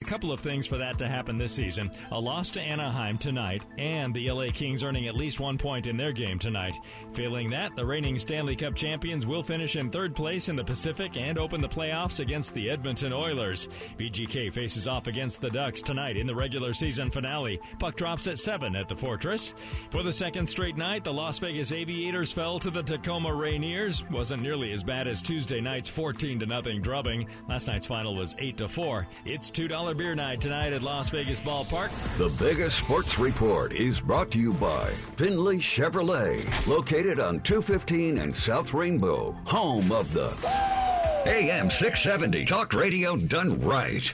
couple of things for that to happen this season. A loss to Anaheim tonight, and the LA Kings earning at least 1 point in their game tonight. Failing that, the reigning Stanley Cup champions will finish in third place in the Pacific and open the playoffs against the Edmonton Oilers. VGK faces off against the Ducks tonight in the regular season finale. Puck drops at 7 at the Fortress. For the second straight night, the Las Vegas Aviators fell to the Tacoma Rainiers. Wasn't nearly as bad as Tuesday night's 14-0 drubbing. Last night's final was 8-4. It's $2 beer night tonight at Las Vegas Ballpark. The Vegas Sports Report is brought to you by Findlay Chevrolet, located on 215 and South Rainbow, home of the AM 670 Talk Radio done right.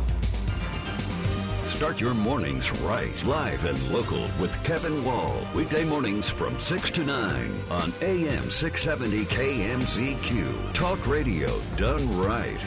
Start your mornings right. Live and local with Kevin Wall. Weekday mornings from 6 to 9 on AM 670 KMZQ. Talk Radio done right.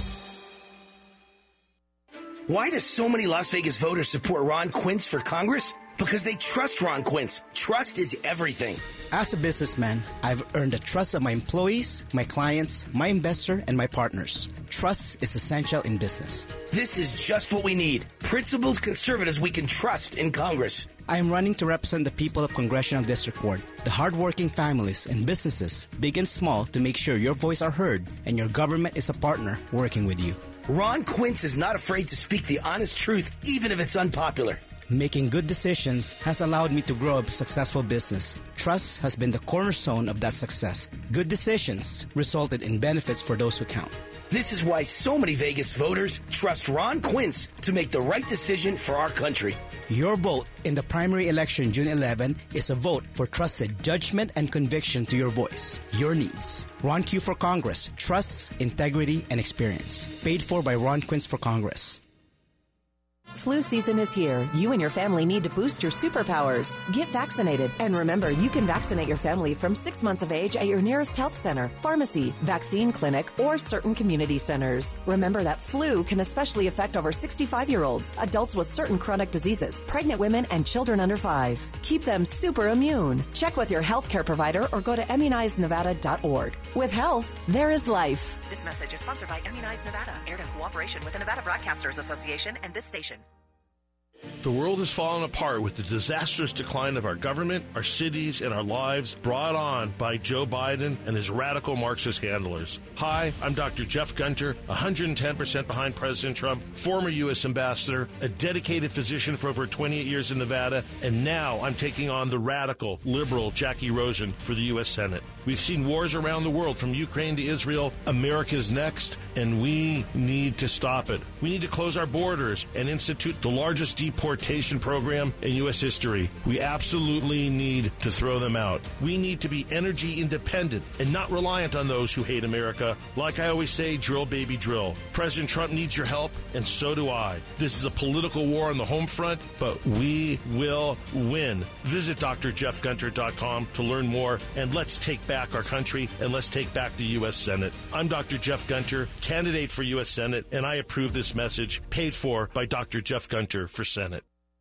Why do so many Las Vegas voters support Ron Quince for Congress? Because they trust Ron Quince. Trust is everything. As a businessman, I've earned the trust of my employees, my clients, my investor, and my partners. Trust is essential in business. This is just what we need. Principled conservatives we can trust in Congress. I am running to represent the people of Congressional District Ward, the hardworking families and businesses, big and small, to make sure your voice are heard and your government is a partner working with you. Ron Quince is not afraid to speak the honest truth, even if it's unpopular. Making good decisions has allowed me to grow a successful business. Trust has been the cornerstone of that success. Good decisions resulted in benefits for those who count. This is why so many Vegas voters trust Ron Quince to make the right decision for our country. Your vote in the primary election June 11 is a vote for trusted judgment and conviction to your voice, your needs. Ron Q for Congress. Trust, integrity, and experience. Paid for by Ron Quince for Congress. Flu season is here. You and your family need to boost your superpowers. Get vaccinated. And remember, you can vaccinate your family from 6 months of age at your nearest health center, pharmacy, vaccine clinic, or certain community centers. Remember that flu can especially affect over 65-year-olds, adults with certain chronic diseases, pregnant women, and children under 5. Keep them super immune. Check with your healthcare provider or go to immunizenevada.org. With health, there is life. This message is sponsored by Immunize Nevada, aired in cooperation with the Nevada Broadcasters Association and this station. The world has fallen apart with the disastrous decline of our government, our cities, and our lives brought on by Joe Biden and his radical Marxist handlers. Hi, I'm Dr. Jeff Gunter, 110% behind President Trump, former U.S. ambassador, a dedicated physician for over 28 years in Nevada, and now I'm taking on the radical, liberal Jackie Rosen for the U.S. Senate. We've seen wars around the world, from Ukraine to Israel. America's next, and we need to stop it. We need to close our borders and institute the largest deportation program in U.S. history. We absolutely need to throw them out. We need to be energy independent and not reliant on those who hate America. Like I always say, drill, baby, drill. President Trump needs your help, and so do I. This is a political war on the home front, but we will win. Visit drjeffgunter.com to learn more, and let's take back our country, and let's take back the U.S. Senate. I'm Dr. Jeff Gunter, candidate for U.S. Senate, and I approve this message, paid for by Dr. Jeff Gunter for Senate.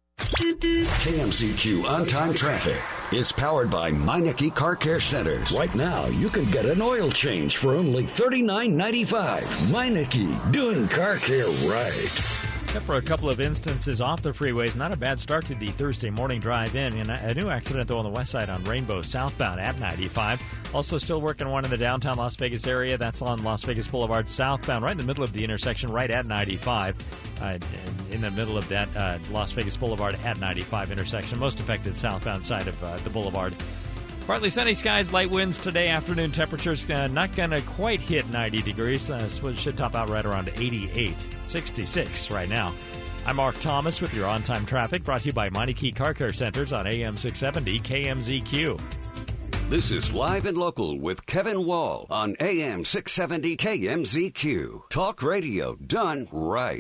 KMZQ On-Time Traffic is powered by Meineke Car Care Centers. Right now, you can get an oil change for only $39.95. Meineke, doing car care right. Except for a couple of instances off the freeways, not a bad start to the Thursday morning drive-in. And a new accident, though, on the west side on Rainbow southbound at 95. Also still working one in the downtown Las Vegas area. That's on Las Vegas Boulevard southbound, right in the middle of the intersection, right at 95. In the middle of that Las Vegas Boulevard at 95 intersection. Most affected southbound side of the boulevard. Partly sunny skies, light winds today. Afternoon temperatures not going to quite hit 90 degrees. It should top out right around 88, 66 right now. I'm Mark Thomas with your on-time traffic, brought to you by Meineke Car Care Centers on AM 670 KMZQ. This is Live and Local with Kevin Wall on AM 670 KMZQ. Talk radio done right.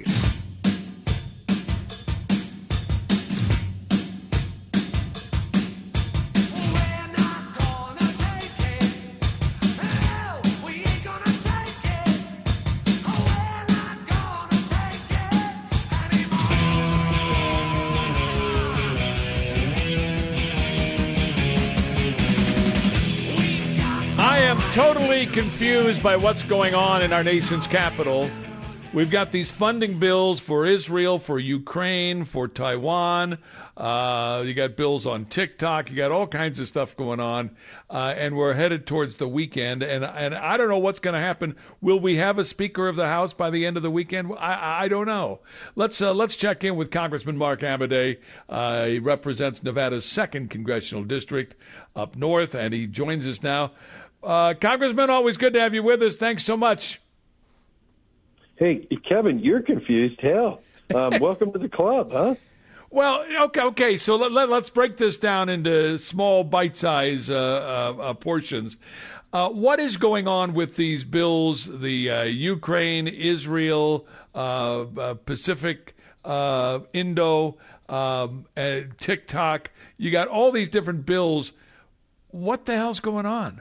Totally confused by what's going on in our nation's capital. We've got these funding bills for Israel, for Ukraine, for Taiwan. You got bills on TikTok. You got all kinds of stuff going on, and we're headed towards the weekend. And I don't know what's going to happen. Will we have a Speaker of the House by the end of the weekend? I don't know. Let's check in with Congressman Mark Amodei. He represents Nevada's 2nd Congressional District up north, and he joins us now. Congressman, always good to have you with us. Thanks so much. Hey, Kevin, you're confused. Hell, welcome to the club, huh? Well, okay. So let's break this down into small bite-size portions. What is going on with these bills, the Ukraine, Israel, Pacific, Indo, TikTok? You got all these different bills. What the hell's going on?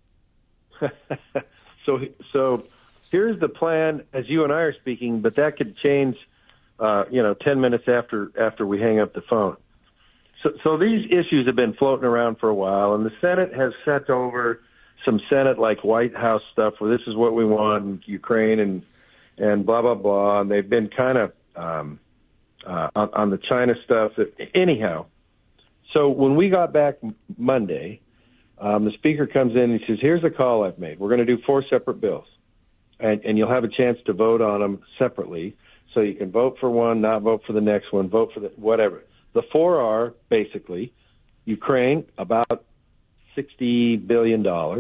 So here's the plan as you and I are speaking, but that could change, 10 minutes after we hang up the phone. So these issues have been floating around for a while, and the Senate has sent over some Senate-like White House stuff where this is what we want in Ukraine and blah, blah, blah, and they've been kind of on the China stuff. Anyhow, so when we got back Monday, the Speaker comes in and he says, here's a call I've made. We're going to do 4 separate bills. And you'll have a chance to vote on them separately. So you can vote for one, not vote for the next one, vote for the whatever. The 4 are basically Ukraine, about $60 billion.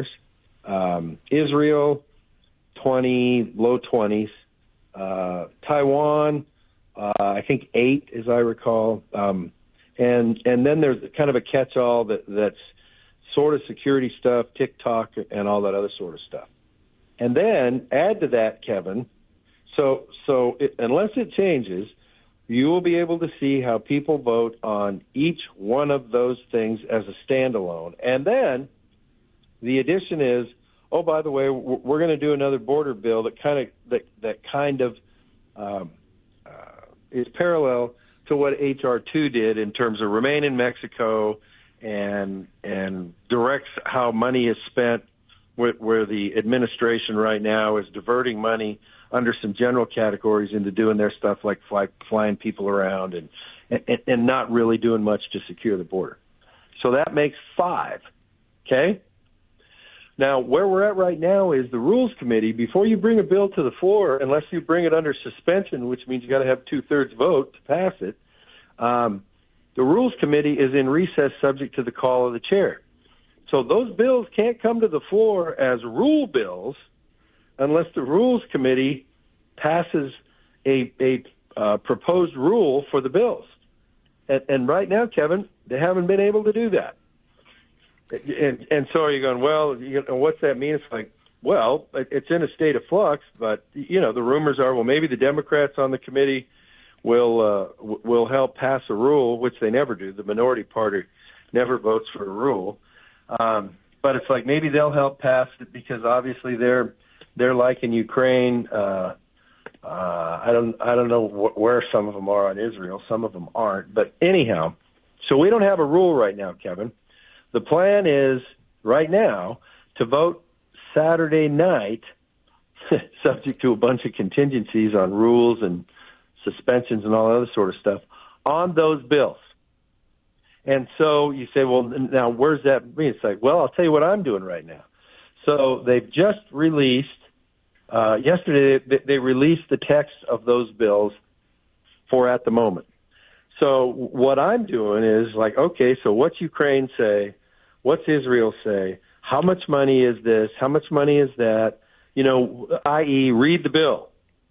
Israel, low 20s. Taiwan, I think 8, as I recall. And then there's kind of a catch-all that's sort of security stuff, TikTok, and all that other sort of stuff. And then add to that, Kevin, so unless it changes, you will be able to see how people vote on each one of those things as a standalone. And then the addition is, oh, by the way, we're going to do another border bill that kind of is parallel to what H.R. 2 did in terms of remain in Mexico and directs how money is spent, where the administration right now is diverting money under some general categories into doing their stuff like flying people around and not really doing much to secure the border. So that makes 5, okay? Now, where we're at right now is the Rules Committee. Before you bring a bill to the floor, unless you bring it under suspension, which means you got to have 2/3 vote to pass it, the Rules Committee is in recess subject to the call of the chair. So those bills can't come to the floor as rule bills unless the Rules Committee passes a proposed rule for the bills. And right now, Kevin, they haven't been able to do that. And so you're going, well, what's that mean? It's like, well, it's in a state of flux, but, the rumors are, well, maybe the Democrats on the committee will help pass a rule, which they never do. The minority party never votes for a rule. But it's like maybe they'll help pass it because obviously they're like in Ukraine. I don't know where some of them are on Israel. Some of them aren't. But anyhow, so we don't have a rule right now, Kevin. The plan is right now to vote Saturday night, subject to a bunch of contingencies on rules and suspensions and all other sort of stuff, on those bills. And so you say, well, now where's that mean? It's like, well, I'll tell you what I'm doing right now. So they've just released, yesterday they released the text of those bills for at the moment. So what I'm doing is like, okay, so what's Ukraine say? What's Israel say? How much money is this? How much money is that? I.e., read the bill.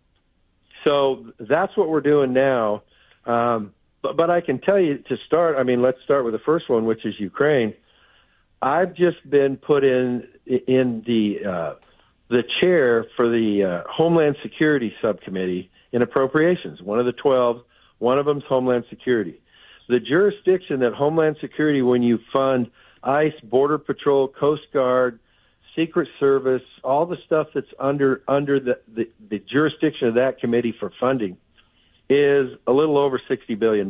So that's what we're doing now. But I can tell you to start, let's start with the first one, which is Ukraine. I've just been put in the chair for the Homeland Security Subcommittee in Appropriations, one of the 12. One of them's Homeland Security. The jurisdiction that Homeland Security, when you fund ICE, Border Patrol, Coast Guard, Secret Service, all the stuff that's under the jurisdiction of that committee for funding, is a little over $60 billion.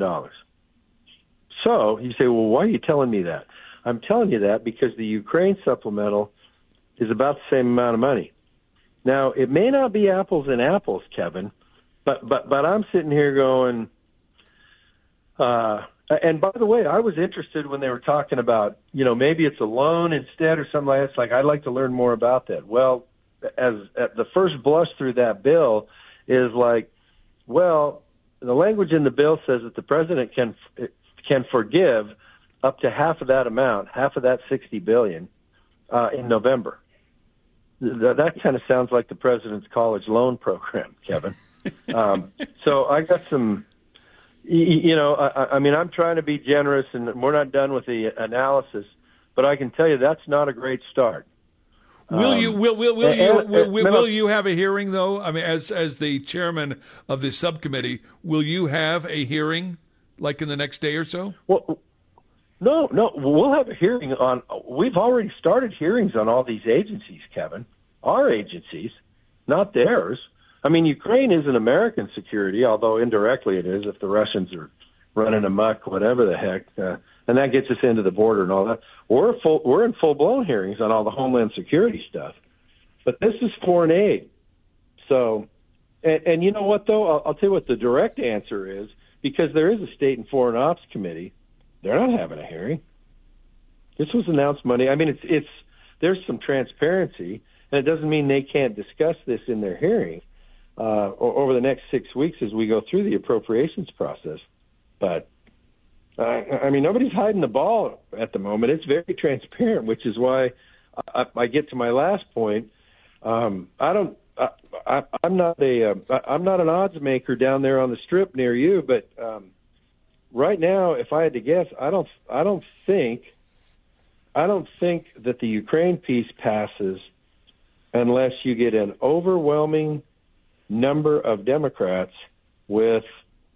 So you say, well, why are you telling me that? I'm telling you that because the Ukraine supplemental is about the same amount of money. Now, it may not be apples and apples, Kevin, But I'm sitting here going, and by the way, I was interested when they were talking about, maybe it's a loan instead or something like that. It's like, I'd like to learn more about that. Well, as at the first blush through that bill is like, well, the language in the bill says that the president can forgive up to half of that amount, half of that $60 billion, in November. That kind of sounds like the president's college loan program, Kevin. So I got some, I'm trying to be generous, and we're not done with the analysis, but I can tell you that's not a great start. Will you have a hearing though? I mean, as the chairman of this subcommittee, will you have a hearing like in the next day or so? Well, no, we'll have a hearing we've already started hearings on all these agencies, Kevin. Our agencies, not theirs. I mean, Ukraine isn't American security, although indirectly it is if the Russians are running amok, whatever the heck, and that gets us into the border and all that. We're in full-blown hearings on all the Homeland Security stuff. But this is foreign aid. So, and you know what, though? I'll tell you what the direct answer is, because there is a State and Foreign Ops Committee. They're not having a hearing. This was announced Monday. I mean, there's some transparency, and it doesn't mean they can't discuss this in their hearing over the next 6 weeks as we go through the appropriations process. But, I mean, nobody's hiding the ball at the moment. It's very transparent, which is why I get to my last point. I'm not an odds maker down there on the Strip near you, but right now, if I had to guess, I don't think that the Ukraine piece passes unless you get an overwhelming number of Democrats with,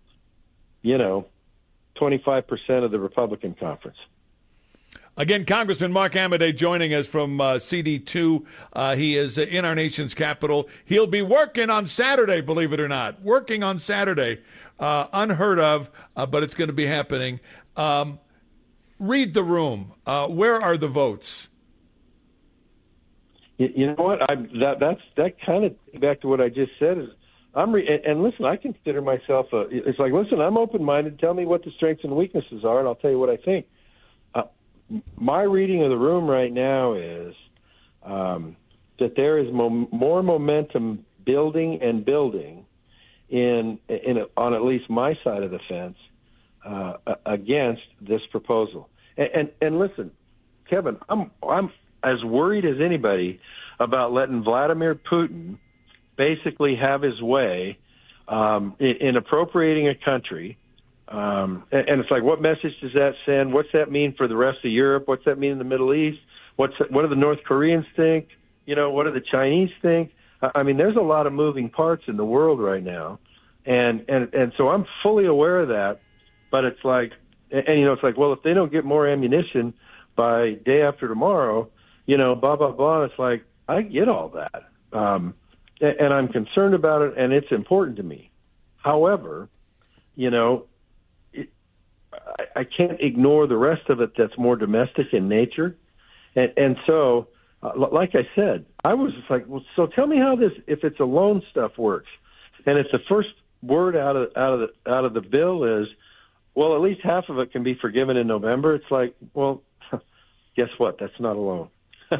25% of the Republican conference. Again, Congressman Mark Amodei joining us from CD2. He is in our nation's capital. He'll be working on Saturday, believe it or not. Working on Saturday. Unheard of, but it's going to be happening. Read the room. Where are the votes? You know what? That kind of back to what I just said is and listen, I consider myself it's like, listen, I'm open-minded. Tell me what the strengths and weaknesses are, and I'll tell you what I think. My reading of the room right now is that there is more momentum building on at least my side of the fence against this proposal. And listen, Kevin, I'm as worried as anybody about letting Vladimir Putin basically have his way in appropriating a country. And it's like, what message does that send? What's that mean for the rest of Europe? What's that mean in the Middle East? What do the North Koreans think? What do the Chinese think? I mean, there's a lot of moving parts in the world right now. And so I'm fully aware of that. But it's like, it's like, well, if they don't get more ammunition by day after tomorrow, blah, blah, blah. It's like, I get all that. And I'm concerned about it, and it's important to me. However, I can't ignore the rest of it that's more domestic in nature. And so, like I said, I was just like, well, so tell me how this, if it's a loan stuff, works. And if the first word out of the bill is, well, at least half of it can be forgiven in November, it's like, well, guess what? That's not a loan.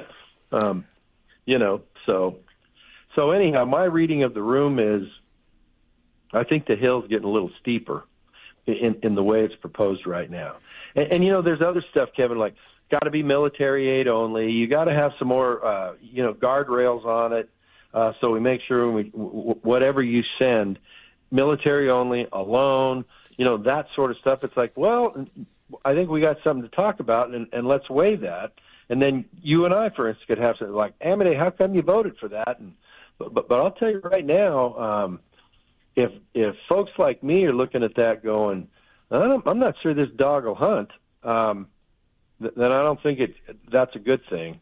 So anyhow, my reading of the room is, I think the hill's getting a little steeper in the way it's proposed right now. And there's other stuff, Kevin, like got to be military aid only. You got to have some more, guardrails on it, so we make sure whatever you send, military only, a loan, that sort of stuff. It's like, well, I think we got something to talk about, and let's weigh that. And then you and I, for instance, could have something like, Amodei, how come you voted for that? But I'll tell you right now, if folks like me are looking at that going, I'm not sure this dog will hunt, then I don't think that's a good thing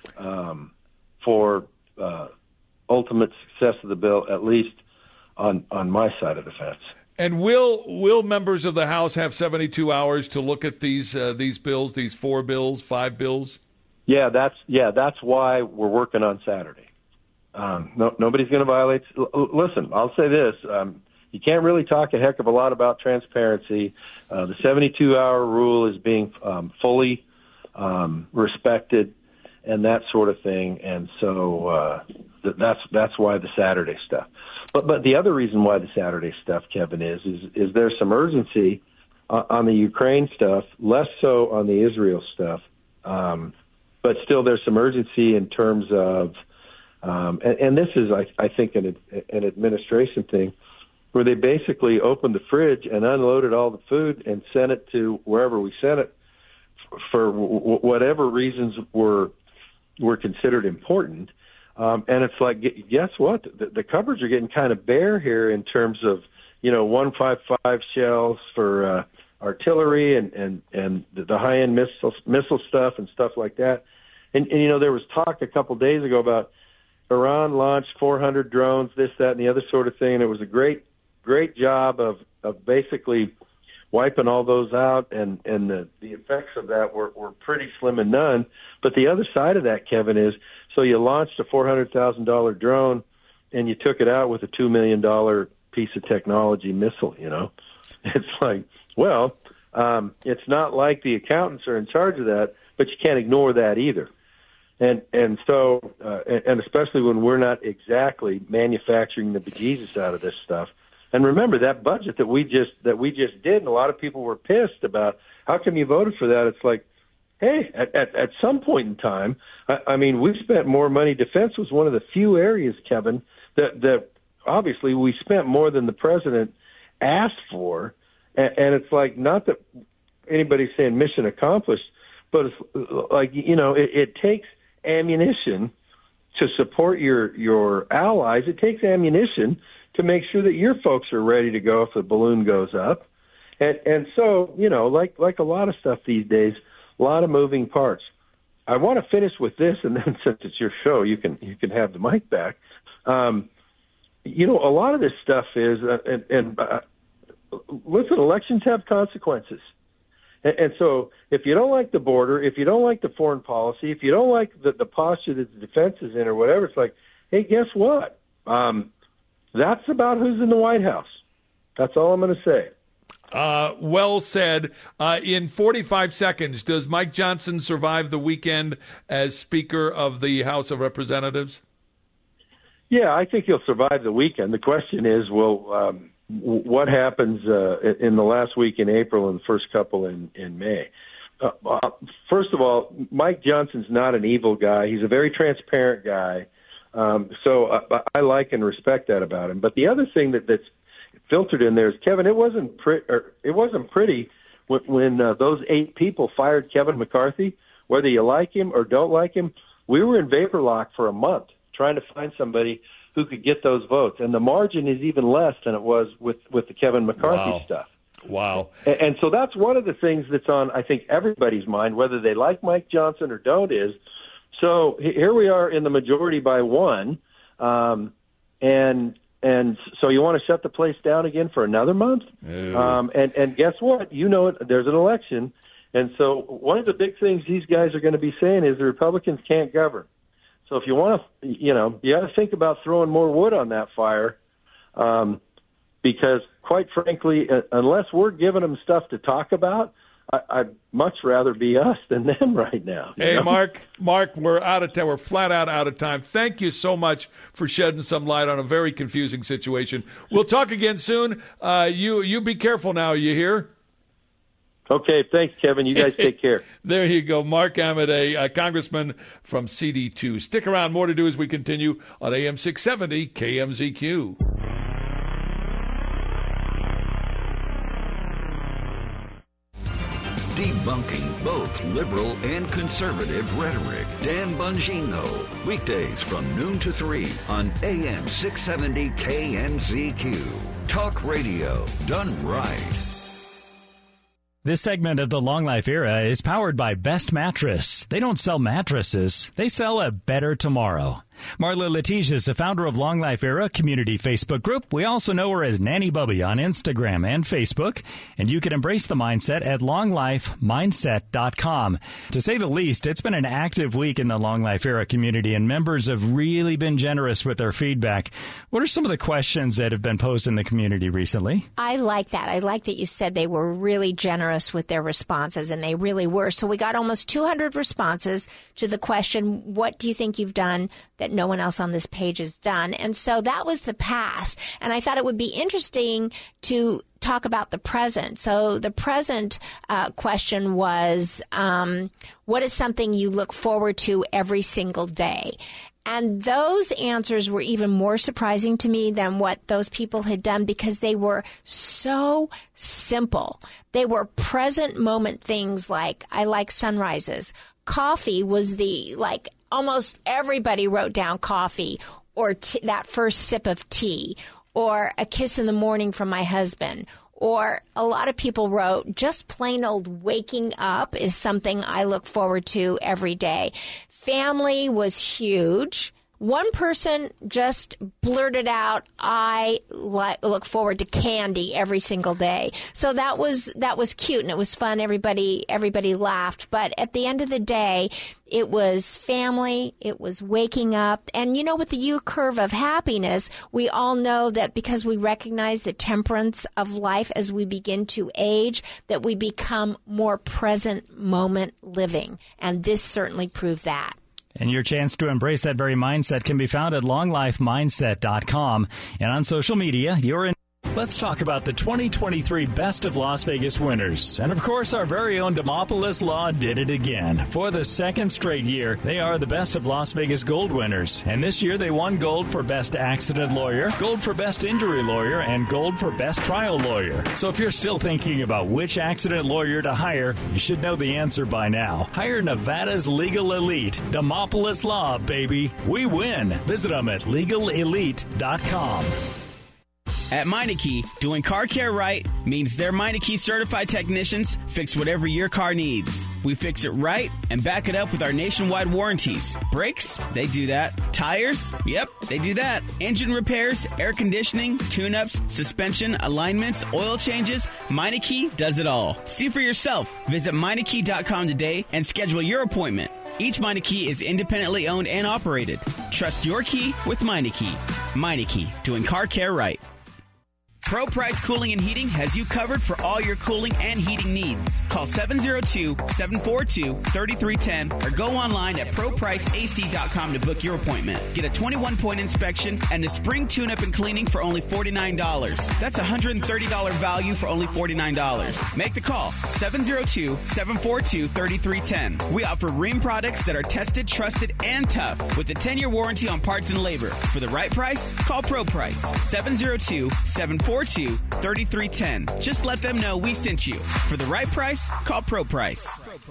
for ultimate success of the bill, at least on my side of the fence. And will members of the House have 72 hours to look at these bills, these 4 bills, 5 bills? Yeah, that's why we're working on Saturday. Nobody's going to violate. Listen, I'll say this: you can't really talk a heck of a lot about transparency. The 72-hour rule is being fully respected, and that sort of thing. And so that's why the Saturday stuff. But the other reason why the Saturday stuff, Kevin, is there's some urgency on the Ukraine stuff, less so on the Israel stuff. But still, there's some urgency in terms of, and this is, I think, an administration thing, where they basically opened the fridge and unloaded all the food and sent it to wherever we sent it for whatever reasons were considered important. And it's like, guess what? The cupboards are getting kind of bare here in terms of, 155 shells for artillery and the high-end missile stuff and stuff like that. And there was talk a couple days ago about Iran launched 400 drones, this, that, and the other sort of thing, and it was a great job of basically wiping all those out, and the effects of that were pretty slim and none. But the other side of that, Kevin, is so you launched a $400,000 drone and you took it out with a $2 million piece of technology missile, It's like, well, it's not like the accountants are in charge of that, but you can't ignore that either. And so, and especially when we're not exactly manufacturing the bejesus out of this stuff. And remember that budget that we just did, and a lot of people were pissed about how come you voted for that. It's like, hey, at some point in time, I mean, we've spent more money. Defense was one of the few areas, Kevin, that obviously we spent more than the president asked for. And it's like, not that anybody's saying mission accomplished, but it's like, it takes ammunition to support your allies. It takes ammunition to make sure that your folks are ready to go if the balloon goes up. And so, like a lot of stuff these days, a lot of moving parts. I want to finish with this, and then since it's your show, you can have the mic back. A lot of this stuff is, listen, elections have consequences. And so if you don't like the border, if you don't like the foreign policy, if you don't like the posture that the defense is in or whatever, it's like, hey, guess what? That's about who's in the White House. That's all I'm going to say. Well said. In 45 seconds, does Mike Johnson survive the weekend as Speaker of the House of Representatives? Yeah, I think he'll survive the weekend. The question is, what happens in the last week in April and the first couple in May? First of all, Mike Johnson's not an evil guy. He's a very transparent guy. So I like and respect that about him. But the other thing that's filtered in there is, Kevin, it wasn't pretty when those 8 people fired Kevin McCarthy. Whether you like him or don't like him, we were in vapor lock for a month trying to find somebody who could get those votes. And the margin is even less than it was with the Kevin McCarthy stuff. Wow. And so that's one of the things that's on, I think, everybody's mind, whether they like Mike Johnson or don't, is, so here we are in the majority by 1, and so you want to shut the place down again for another month? And guess what? There's an election. And so one of the big things these guys are going to be saying is the Republicans can't govern. So if you want to, you got to think about throwing more wood on that fire, because quite frankly, unless we're giving them stuff to talk about, I'd much rather be us than them right now. Hey, Mark, we're out of time. We're flat out of time. Thank you so much for shedding some light on a very confusing situation. We'll talk again soon. You be careful now. You hear? Okay, thanks, Kevin. You guys take care. There you go. Mark Amodei, a congressman from CD2. Stick around. More to do as we continue on AM 670 KMZQ. Debunking both liberal and conservative rhetoric. Dan Bongino. Weekdays from noon to 3 on AM 670 KMZQ. Talk radio done right. This segment of the Long Life Era is powered by Best Mattress. They don't sell mattresses. They sell a better tomorrow. Marla Letitia is the founder of Long Life Era Community Facebook group. We also know her as Nanny Bubby on Instagram and Facebook. And you can embrace the mindset at longlifemindset.com. To say the least, it's been an active week in the Long Life Era community, and members have really been generous with their feedback. What are some of the questions that have been posed in the community recently? I like that. I like that you said they were really generous with their responses, and they really were. So we got almost 200 responses to the question, what do you think you've done that no one else on this page has done? And so that was the past. And I thought it would be interesting to talk about the present. So the present question was, what is something you look forward to every single day? And those answers were even more surprising to me than what those people had done, because they were so simple. They were present moment things like, I like sunrises. Coffee was almost everybody wrote down coffee, or that first sip of tea, or a kiss in the morning from my husband. Or a lot of people wrote, just plain old waking up is something I look forward to every day. Family was huge. One person just blurted out, I look forward to candy every single day. So that was cute, and it was fun. Everybody laughed. But at the end of the day, it was family, it was waking up. And, with the U curve of happiness, we all know that because we recognize the temperance of life as we begin to age, that we become more present moment living. And this certainly proved that. And your chance to embrace that very mindset can be found at longlifemindset.com. And on social media, you're in. Let's talk about the 2023 Best of Las Vegas winners. And of course, our very own Demopolis Law did it again. For the second straight year, they are the Best of Las Vegas Gold winners. And this year, they won gold for Best Accident Lawyer, gold for Best Injury Lawyer, and gold for Best Trial Lawyer. So if you're still thinking about which accident lawyer to hire, you should know the answer by now. Hire Nevada's Legal Elite. Demopolis Law, baby. We win. Visit them at legalelite.com. At Meineke, doing car care right means their Meineke certified technicians fix whatever your car needs. We fix it right and back it up with our nationwide warranties. Brakes? They do that. Tires? Yep, they do that. Engine repairs, air conditioning, tune-ups, suspension, alignments, oil changes. Meineke does it all. See for yourself. Visit Meineke.com today and schedule your appointment. Each Meineke is independently owned and operated. Trust your key with Meineke. Meineke, doing car care right. Pro Price Cooling and Heating has you covered for all your cooling and heating needs. Call 702-742-3310 or go online at ProPriceAC.com to book your appointment. Get a 21-point inspection and a spring tune-up and cleaning for only $49. That's a $130 value for only $49. Make the call, 702-742-3310. We offer Rheem products that are tested, trusted, and tough with a 10-year warranty on parts and labor. For the right price, call Pro Price, 702-742-3310. Just let them know we sent you. For the right price, call Pro Price.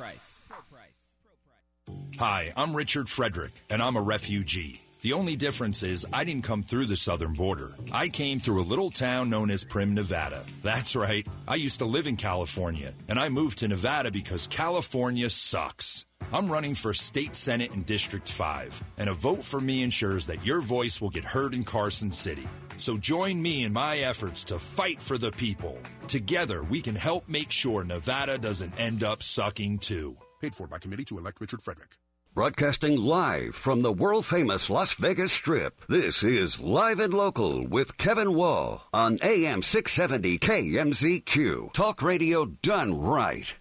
Hi, I'm Richard Frederick, and I'm a refugee. The only difference is I didn't come through the southern border. I came through a little town known as Primm, Nevada. That's right. I used to live in California, and I moved to Nevada because California sucks. I'm running for State Senate in District 5, and a vote for me ensures that your voice will get heard in Carson City. So join me in my efforts to fight for the people. Together, we can help make sure Nevada doesn't end up sucking too. Paid for by committee to elect Richard Frederick. Broadcasting live from the world-famous Las Vegas Strip, this is Live and Local with Kevin Wall on AM 670 KMZQ. Talk radio done right.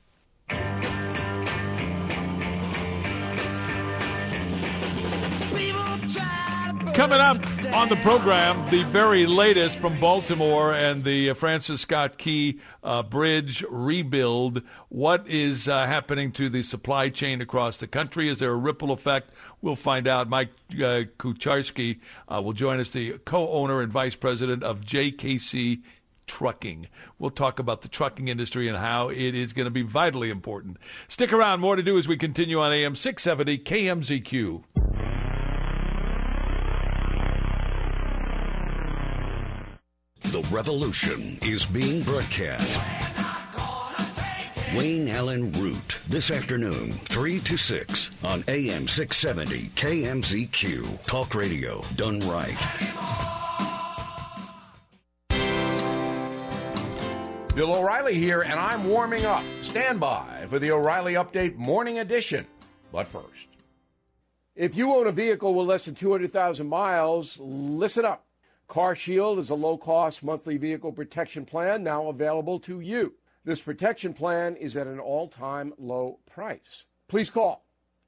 Coming up on the program, the very latest from Baltimore and the Francis Scott Key Bridge rebuild. What is happening to the supply chain across the country? Is there a ripple effect? We'll find out. Mike Kucharski will join us, the co-owner and vice president of JKC Trucking. We'll talk about the trucking industry and how it is going to be vitally important. Stick around. More to do as we continue on AM 670 KMZQ. The revolution is being broadcast Wayne Allen Root, this afternoon, 3 to 6 on AM 670 KMZQ. Talk radio done right. Bill O'Reilly here, and I'm warming up. Stand by for the O'Reilly Update Morning Edition. But first, if you own a vehicle with less than 200,000 miles, listen up. CarShield is a low-cost monthly vehicle protection plan now available to you. This protection plan is at an all-time low price. Please call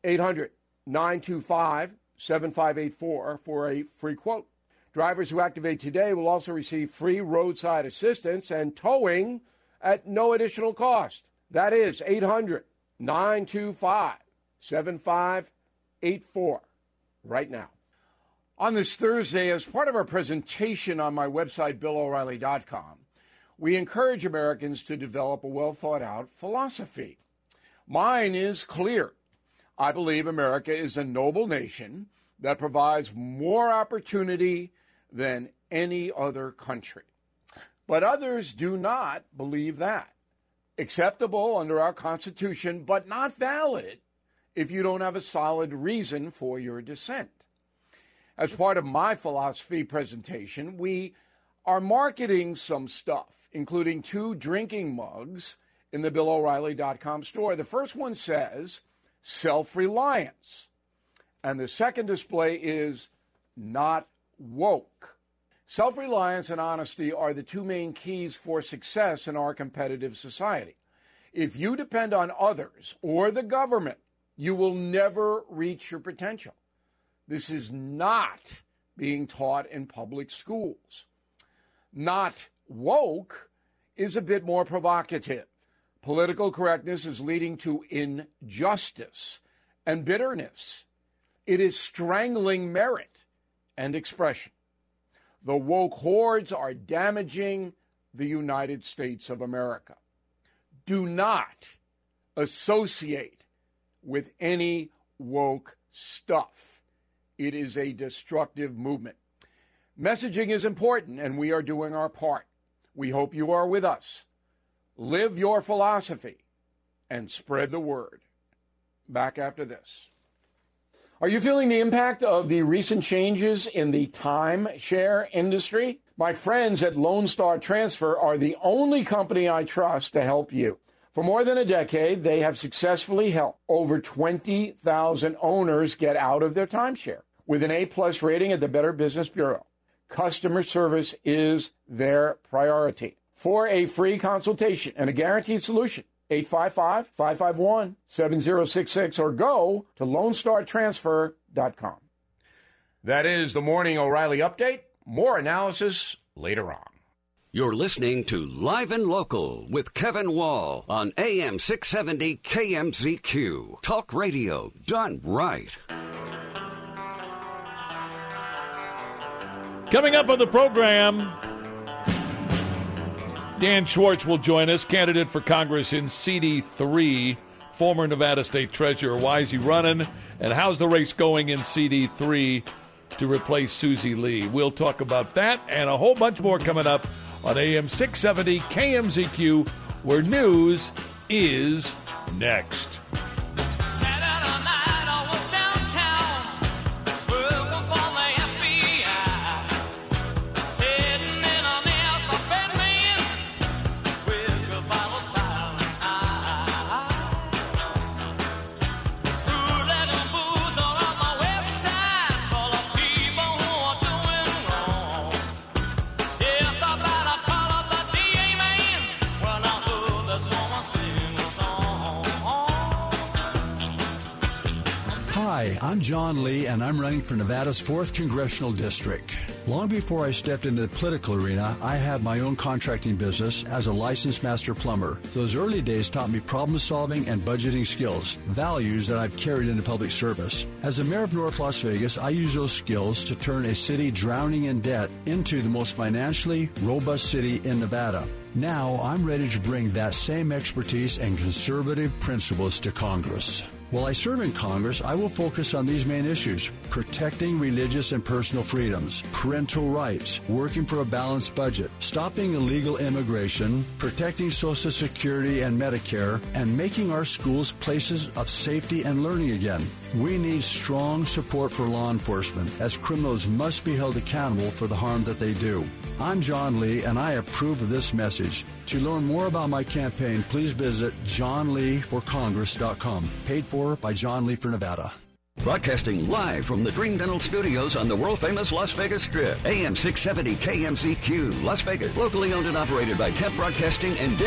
800-925-7584 for a free quote. Drivers who activate today will also receive free roadside assistance and towing at no additional cost. That is 800-925-7584 right now. On this Thursday, as part of our presentation on my website, BillO'Reilly.com, we encourage Americans to develop a well-thought-out philosophy. Mine is clear. I believe America is a noble nation that provides more opportunity than any other country. But others do not believe that. Acceptable under our Constitution, but not valid if you don't have a solid reason for your dissent. As part of my philosophy presentation, we are marketing some stuff, including 2 drinking mugs in the BillO'Reilly.com store. The first one says, self-reliance. And the second display is not woke. Self-reliance and honesty are the 2 main keys for success in our competitive society. If you depend on others or the government, you will never reach your potential. This is not being taught in public schools. Not woke is a bit more provocative. Political correctness is leading to injustice and bitterness. It is strangling merit and expression. The woke hordes are damaging the United States of America. Do not associate with any woke stuff. It is a destructive movement. Messaging is important, and we are doing our part. We hope you are with us. Live your philosophy and spread the word. Back after this. Are you feeling the impact of the recent changes in the timeshare industry? My friends at Lone Star Transfer are the only company I trust to help you. For more than a decade, they have successfully helped over 20,000 owners get out of their timeshare with an A+ rating at the Better Business Bureau. Customer service is their priority. For a free consultation and a guaranteed solution, 855-551-7066 or go to LoneStarTransfer.com. That is the Morning O'Reilly Update. More analysis later on. You're listening to Live and Local with Kevin Wall on AM 670 KMZQ. Talk radio done right. Coming up on the program, Dan Schwartz will join us, candidate for Congress in CD3, former Nevada State Treasurer. Why is he running, and how's the race going in CD3 to replace Susie Lee? We'll talk about that and a whole bunch more coming up on AM 670 KMZQ, where news is next. Hi, I'm John Lee, and I'm running for Nevada's 4th Congressional District. Long before I stepped into the political arena, I had my own contracting business as a licensed master plumber. Those early days taught me problem-solving and budgeting skills, values that I've carried into public service. As the mayor of North Las Vegas, I use those skills to turn a city drowning in debt into the most financially robust city in Nevada. Now, I'm ready to bring that same expertise and conservative principles to Congress. While I serve in Congress, I will focus on these main issues: protecting religious and personal freedoms, parental rights, working for a balanced budget, stopping illegal immigration, protecting Social Security and Medicare, and making our schools places of safety and learning again. We need strong support for law enforcement, as criminals must be held accountable for the harm that they do. I'm John Lee, and I approve of this message. To learn more about my campaign, please visit johnleeforcongress.com. Paid for by John Lee for Nevada. Broadcasting live from the Dream Dental Studios on the world-famous Las Vegas Strip. AM 670 KMZQ, Las Vegas. Locally owned and operated by Kemp Broadcasting and